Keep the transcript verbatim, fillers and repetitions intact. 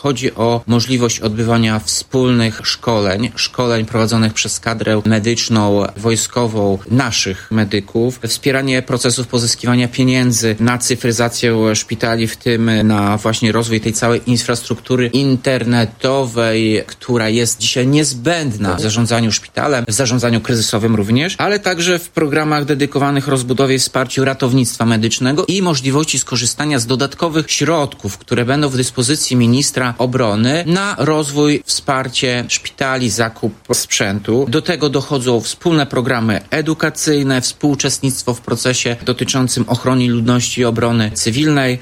Chodzi o możliwość odbywania wspólnych szkoleń, szkoleń prowadzonych przez kadrę medyczną, wojskową naszych medyków, wspieranie procesów pozyskiwania pieniędzy na cyfryzację szpitali, w tym na właśnie rozwój tej całej infrastruktury internetowej, która jest dzisiaj niezbędna w zarządzaniu szpitalem, w zarządzaniu kryzysowym również, ale także w programach dedykowanych rozbudowie i wsparciu ratownictwa medycznego i możliwości skorzystania z dodatkowych środków, które będą w dyspozycji ministra obrony na rozwój, wsparcie szpitali, zakup sprzętu. Do tego dochodzą wspólne programy edukacyjne, współuczestnictwo w procesie dotyczącym ochrony ludności i obrony cywilnej.